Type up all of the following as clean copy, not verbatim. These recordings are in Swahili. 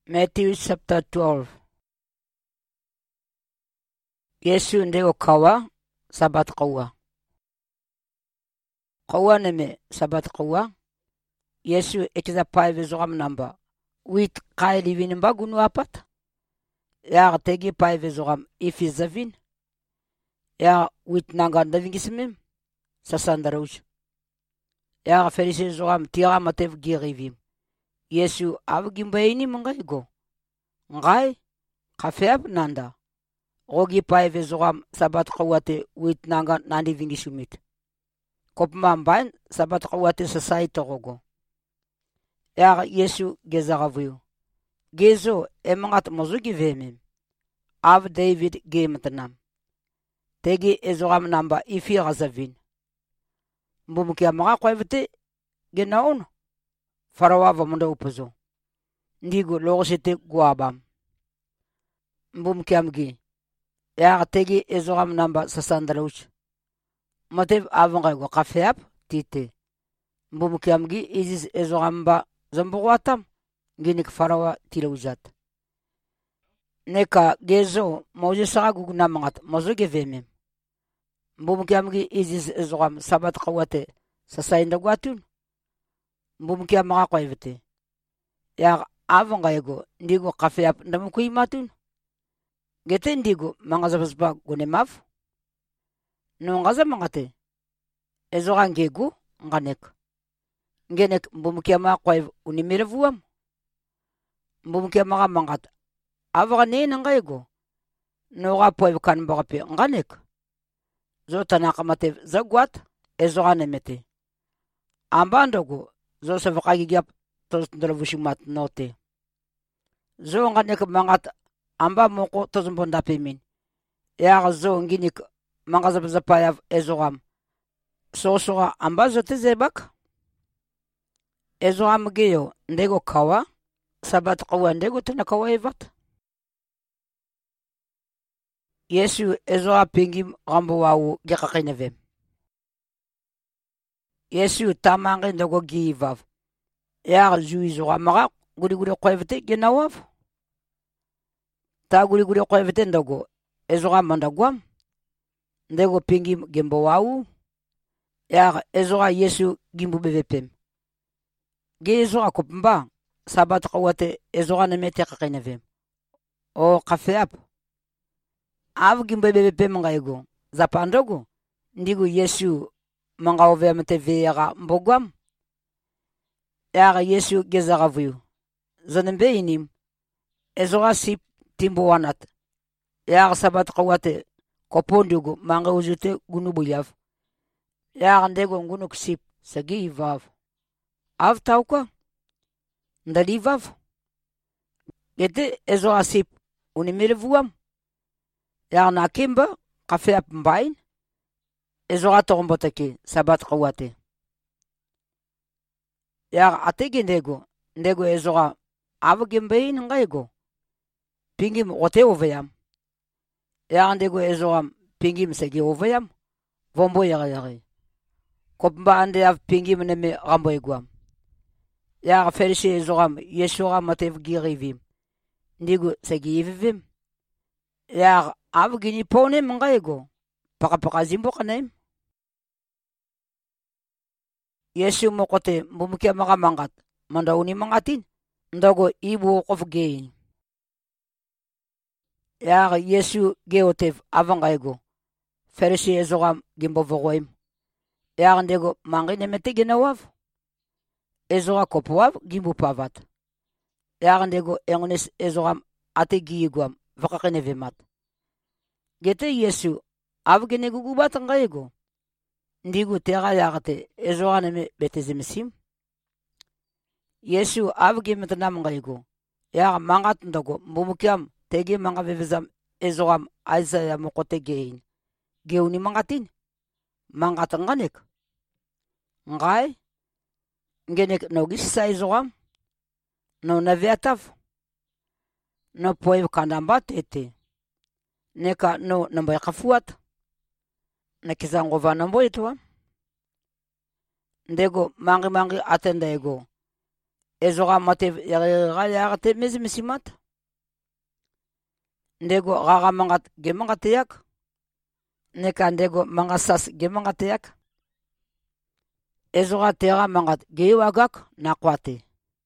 Matthew chapter 12. Yesu ndego kawa sabat kawa. Kawa neme sabat kawa. Yesu ekiza paive zogam namba. Wit kaili vin bagunu apat. Ya tegi paive zogam ifizavin. Ya wit nangan davingismim. Sasandarouch. Ya ferise zogam tira matev girivim. Yesu avgimbaini mangaigo. Ngai kafeab nanda. Rogi paive zogam sabat kawate wit nangan nandi vingisumit. Kopmambain sabat kawate sasai torogo. Ya Yesu gezagavuyo. Gezo emangat mozugi vemim. Av David gematnam. Tegi ezogam namba ifi razavin. Mbumukia mga kwevete genaun. Farawa munda upuzo. Ndigo logosete guabam. Mbumukiamgi. Ya tegi ezogam namba sasandalouch. Matev avangaygo kafeap tite. Mbumukiamgi izis ezogamba zambuwatam. Ginik farawa tilauzat. Neka gezo mojesa gugunamangat mozoge vemim. Mbumukiamgi izis ezogam sabat kawate sasainda guatun. Mbumukiam mga kwevete. Ya avangaygo ndigo kafeap ndamukuimatun. Gete ndigo mga zabasba gunemav. Nungaza mangate. Ezogan gegu nganek. Ngenek mbumukia mga kwev unimirevuam. Mbumukia mga mangat. Avagane nangaygo. Noga poev kan bagape nganek. Zo tanakamatev zagwat. Ezogan emete. Ambandogo. Zo savakagigiap tos ndalavusimat note. Zo nganek mangat. Amba moko tozumbondapimin. Ya zo nginik mangazapzapayav ezogam. Sosoga amba zote zebak. Ezogam geyo ndego kawa. Sabat kawa ndego tena kawa evat. Yesu ezoga pingim gambo wawu gekakinevem. Yesu tamange ndego givav. Ya zuizoga maga guri kwevete genawav. Ta guri kwevete ndogo ezoga mandagwam. Ndego pingim gembo wawu. Ya ezoga Yesu gimbu bevepem. Ge ezoga kopmba. Sabat kawate ezoga nemete kakinevem. O kafeap. Av gimbu bevepem ngaigo. Zapandogo. Ndigo Yesu mangaovemete veyaga mbogwam. Ya Yesu gezagavuyu. Zonembe inim. Ezoga sip timbo wanat. Ya sabat kawate kopondugo manga uzute gunubuyav. Ya ndego ngunu ksip sagi ivav. Av tauka ndalivav. Gete ezo asip unimirevuam. Ya nakimba kafeap mbain. Ezo atombotake sabat kawate. Ya ategi ndego ezo avgimbain ngaigo. Pingim ote oveyam. Ya ndego ezoam pingim segi oveyam. Vombo yagayagay. Kopmba ande av pingim neme rambo egwam. Ya ferishe ezoam yeshogam matev girivim. Ndigo segi ivivim. Ya avgini pone mngaygo. Paka zimbo kanaim. Yesu mokote mbumukia mga mangat. Mandauni mangatin. Ndogo ibu kofgein. Ya Yesu geotev avangaygo. Ferishe ezogam gimbo vogoim. Ya ndego mangine mete genawav. Ezoga kopwav gimbo pavat. Ya ndego engones ezogam ate giyigwam vakakene vemat. Gete Yesu avgene gugubat ngaygo. Ndigo tega yagate ezoga neme betezimisim. Yesu avgemetanam ngaygo. Ya mangat ndogo mbumukiam. Tegi manga vevizam ezogam Isaiah mokote gein. Geuni mangatin. Mangatanganek. Ngai. Ngenek no gisa ezogam. No naviatav. No poev kandambat ete. Neka no nambay kafuat. Nakizangova nambo etwa. Ndego mangi atenda ego. ezoga matev yagayga yagate mezimisimat. Ndego gaga mangat gemangatiak. Neka ndego mangasas gemangatiak. Ezoga tera mangat gewagak nakwate.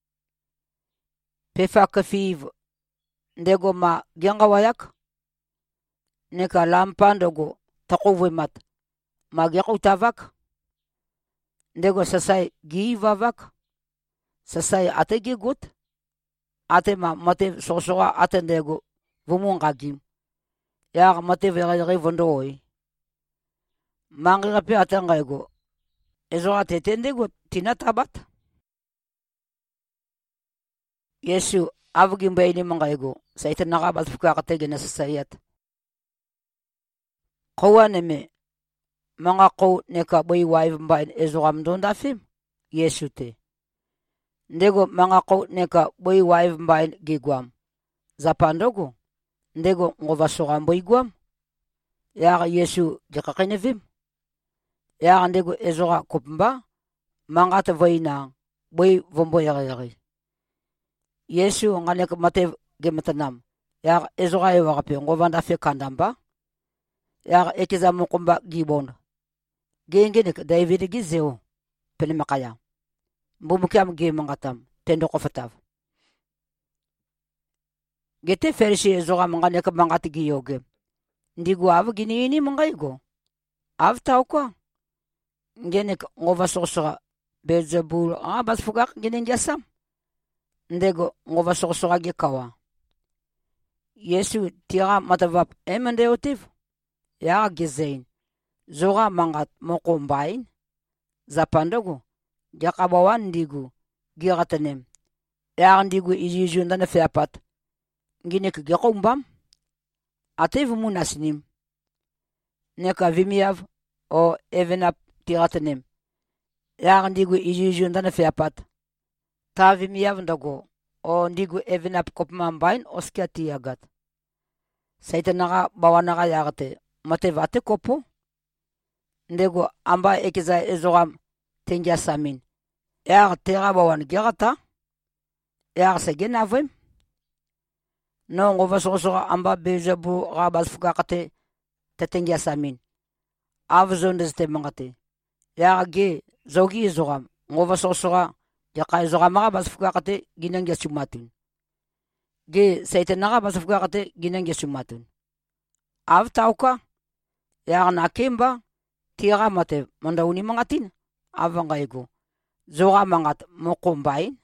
Pefa kafiv ndego ma gengawayak. Neka lampandogo takuwimat ma gekutavak. Ndego sasai givavak. Sasai ate gigut. Ate ma matev sosoga ate ndego vumungagim. Yag matev yagayga vondoi. Mangi gapi ate ngaigo. Ezoga tete ndego tinatabat. Yesu avugim bayni mangaigo. Saitan nagabat fukakate nasasayat. Kawaneme mga ko neka boy wife mbain ezogam donda fim Yesu te. Ndego mga ko neka boy wife mbain gigwam. Zapandogo ndego ngova sogam boy gwam. Ya Yesu jakakene fim. Ya ndego ezoga kupmba mangata voina boy vombo yagari. Yesu nganek mate gematanam. Ya ezoga yawagape ngova ndafe kandamba. Ya ekiza mukumba gibon. Gengenek David gizeo pelimakaya. Mbumukiam gemangatam tendo kofatav. Gete fershi ezoga manganek mangati giyoge. Ndigu av ginini mangaigo. Av tauko. Genek ngova sosora Beelzebul bas fugak ginen jasam. Ndego ngova sosora gekawa. Yesu tira matavap emendeotiv. Ya gizain. Zoga mangat mokombain. Zapandogo. Jakabawan ndigu. Giratanem. Ya ndigu ijijundana feapat. Ginek gekumbam. Atev munasnim. Neka vimiav o evenap tiratanem. Ya ndigu ijijundana feapat. Ta vimiav ndago. O ndigu evenap kopmambain oskiati agat. Saitanaga bawanaga yagate. Matevate kopo. Ndego amba ekiza ezogam tengia samin. Ya tera bawan gerata. Ya segenavem. No ngova sosoga amba bejabu rabas fugakate tetengia samin. Avzondes te mangate. Ya ge zogi ezogam. Ngova sosoga jaka ezogam rabas fugakate ginangia sumatun. Ge saitanaga rabas fugakate ginangia sumatun. Av tauka. Ya nakemba. Tira mate mandauni mangatin avangaigo zoga mangat mokombain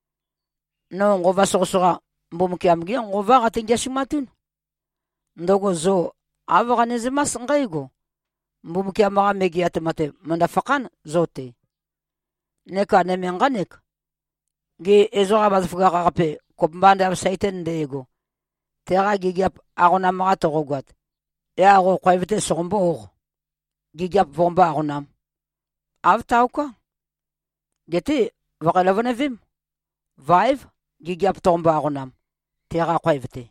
no ngova sosora mbumkiamgi ngova gatinja simatun ndogo zo avaganizimas ngaigo mbumkiamaga megiate mate mandafakan zote neka nemenganek ge ezoga bazfuga gape kopmbanda saiten dego tera gigiap agona maga togogat ya go kwaivete sombo Gigap vomba agonam. Av tauka. Gete vakalavonavim. Vaiv gigap tomba agonam. Tera kwaivete.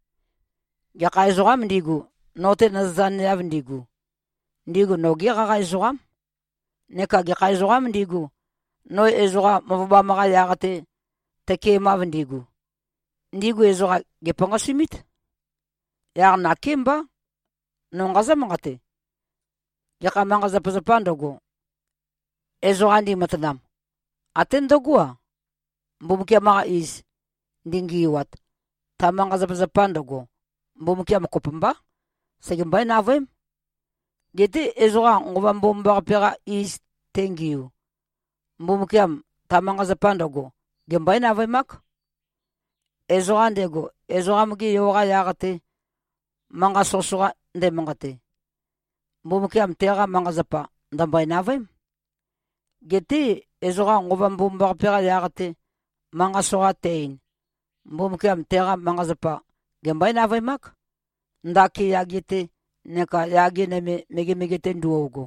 Gaka ezogam ndigu. Note nazane av ndigu. Ndigu no gira ezogam. Neka gaka ezogam ndigu. No ezoga mavuba maga yagate. Teke mav ndigu. Ndigu ezoga gepanga simit. Yag nakimba. No ngaza mangate. Yaka manga zapazapandogo. Ezogandi matanam. Atendogua. Mbumukia maga is. Ndingiwat. Tamanga zapazapandogo. Mbumukia makopamba. Segimbai navem. Gete ezoga ngoba mbomba pera is tengiu. Mbumukia tamanga zapandogo. Gembai navemak. Ezogandego. Ezogamgi yoga yagate. Manga sosoga nde mangate. Mbumukiam tera mangazapa ndambai navem. Gete ezoga ngoba mbomba pera yagate manga soga tein. Mbumukiam tera mangazapa gembai navemak. Ndaki yagite neka yagi neme megete nduogo.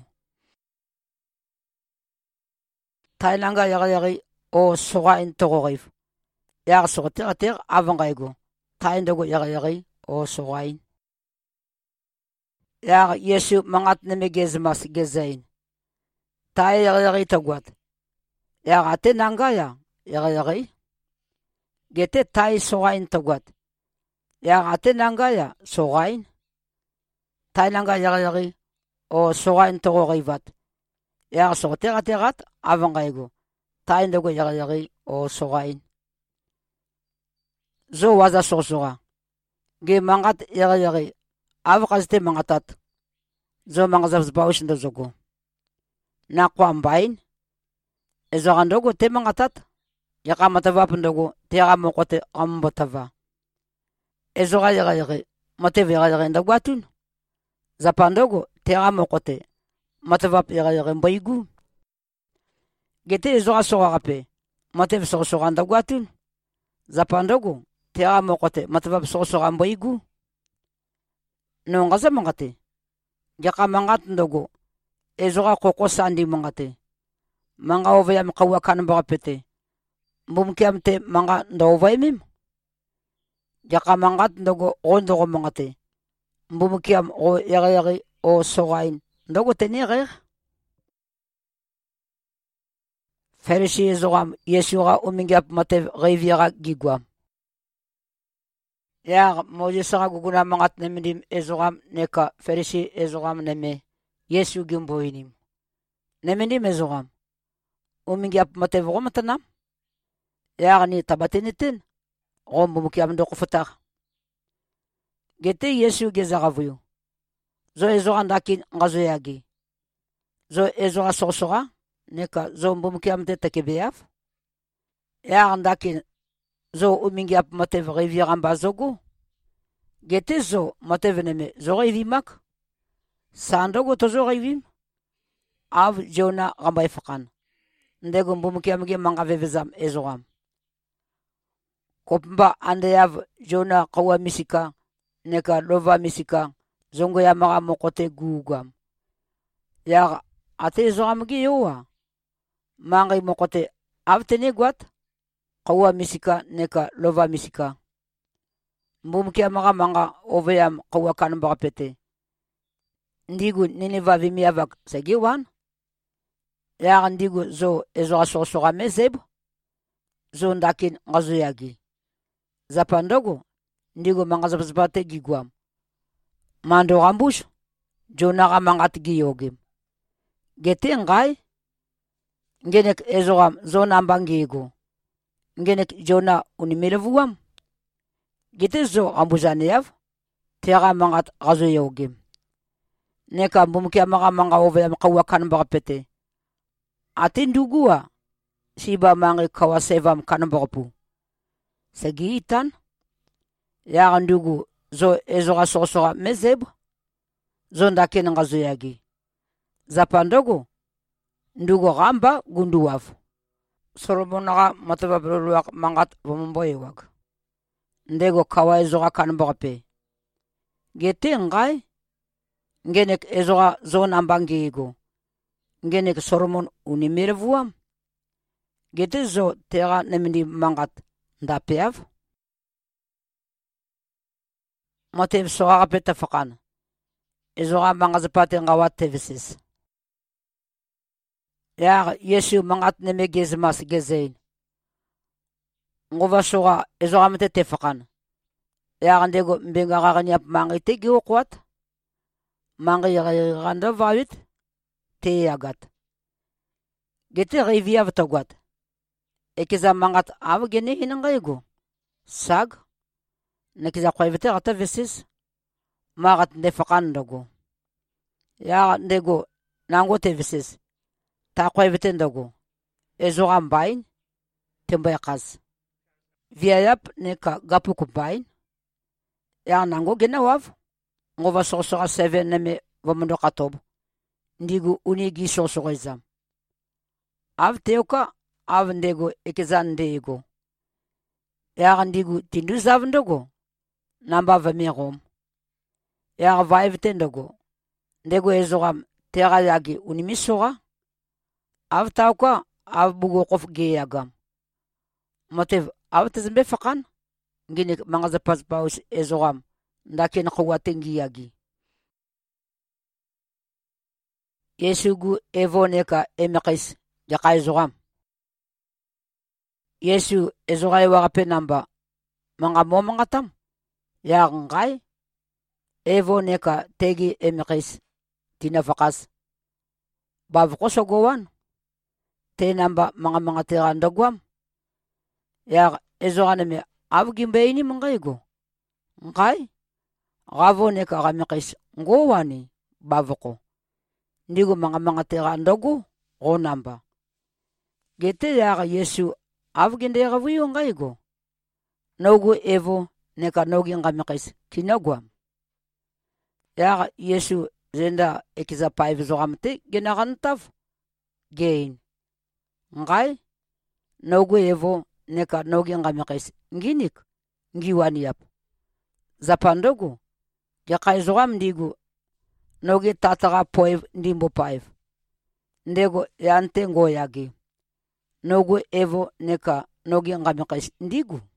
Tailanga yagari o soga intogorif. Yag soga ter avangaigo. Taindogo yagari o sogain. Ya Yesu mangat neme gezmas gezain. Tai yagari tagwat. Ya ate nanga ya yagari. Gete tai sogain togat. Ya ate nanga ya sogain. Tai nanga yagari o sogain togo rivat. Ya sote gategat avangaigo. Tai ndogo yagari o sogain. Zo waza sosoga. Ge mangat yagari. Avakazte mangatat. Zo mangazabs baush ndo zogo. Na kwambain. Ezo ndogo te mangatat. Yaka matava ndogo te amokote ambotava. Ezo yagari. Mateve yagari ndogwatun. Zapandogo te amokote. Matava yagari mboigu. Gete ezo sogape. Mateve soga ndogwatun. Zapandogo te amokote. Matava soga mboigu. No ngaza mangate. Jaka mangat ndogo. Ezo koko sandi mangate. Manga ovaya mkawa kanamba pete. Mbumkiam te manga ndovay mim. Jaka mangat ndogo ondogo mangate. Mbumkiam o yagari o sogain. Ndogo tenire. Ferisi ezogam Yeshua umingiap matev reviera gigwam. Ya Moses guguna mangat nemindim ezogam neka Ferisi ezogam neme Yesu gimboinim. Nemindim ezogam. Umingiap matev romatanam. Ya ni tabatinitin. Rombumukiam ndoko futar. Gete Yesu gezagavuyo. Zo ezogam dakin ngazoyagi. Zo ezoga sosoga. Neka zo mbumukiam te tekebeaf. Ya ndakin zo umingiap matev reviera bazogo. Gete zo matev neme zo revimak. Sandogo to zo revim. Av Jonah gambay fakan. Ndego mbumukiam ge mangavevezam ezogam. Kopmba andeyav Jonah kawa misika. Neka lova misika. Zongo ya maga mokote gugam. Ya ate ezogam ge yowa. Mangai mokote avtene gwat. Kawa misika neka lova misika. Mbumukia maga manga oveyam kawa kanamba pete. Ndigu Nineva vimiavak segiwan. Ya ndigu zo ezo sosoga mezeb. Zo ndakin ngazoyagi. Zapandogo ndigu manga zabzbate gigwam. Mando gambush Jonah mangat giyogim. Gete ngai ngenek ezogam zo nambangigo. Ngenek Jonah unimirevuam. Gete zo ambuzaneyav tera mangat gazoyogim. Neka mbumukia maga manga oveyam kawa kanamba pete. Atindugua siba mangi kawa sevam kanamba pu. Segi itan ya ndugu zo ezoga sosoga mezeb zo ndakin ngazoyagi. Zapandogo ndugu gamba gunduwav. Sorobonaga mataba bruluak mangat vumboyewag. Ndego kawa ezoga kanamba pe. Gete ngai ngenek ezoga zo nambangigo. Ngenek Solomon unimirevuam. Gete zo tera nemini mangat ndapeav. Matev soga peta fakan. Ezoga mangazapate ngawat tevisis. Ya Yesu mangat neme gezmas gezein. Ngova soga ezoga mete tefakan. Ya ndego mbenga gaganyap mangite giwokwat. Mangi ganda vawit te yagat. Gete revia vtogwat. Ekiza mangat avgene hinangaigo. Sag. Nekiza kwevete gata vesis. Magat nefakan dogo. Ya ndego nango te vesis. Ta kwevete ndogo. Ezoga mbain. Tembay kaz. Viayap neka gapu kubain. Ya nango gena wav. Ngova sosoga 7 neme vamundo katob. Ndigu unigi sosoga izam. Av teoka av ndego ekizan ndego. Ya ndigu tindu zav ndogo. Namba vamirom. Ya vaivte ndogo. Ndego ezogam tera yagi unimisoga. Av tauka av bugo kof geyagam. Motiv av tezmbe fakan. Nginik mangazapaz paus ezogam. Ndakin kuwatengi yagi. Yesugu evo neka emekis jaka ezogam. Yesu ezogai wakape namba mga mo mga tam ya ngai evo neka tegi emekis tinafakas bavuko sogowan te namba mga tirandagwam ya ezoganeme avgimbe ini mangaigo ngai gavo neka gamekis ngowani bavuko ndigo mga tirandagu go namba gete ya Yesu avginde gavuyo ngaigo nogu evo neka nogi ngamekis kinagwam ya Yesu zenda ekiza paiv zogamte genagantaf gain ngai nogu evo neka nogi ngamekis nginik ngiwani yap zapandogu ya kai zogam ndigu nogi tataga poiv ndimbo paiv ndego yante ngoyagi nogu evo neka nogi ngamekis ndigu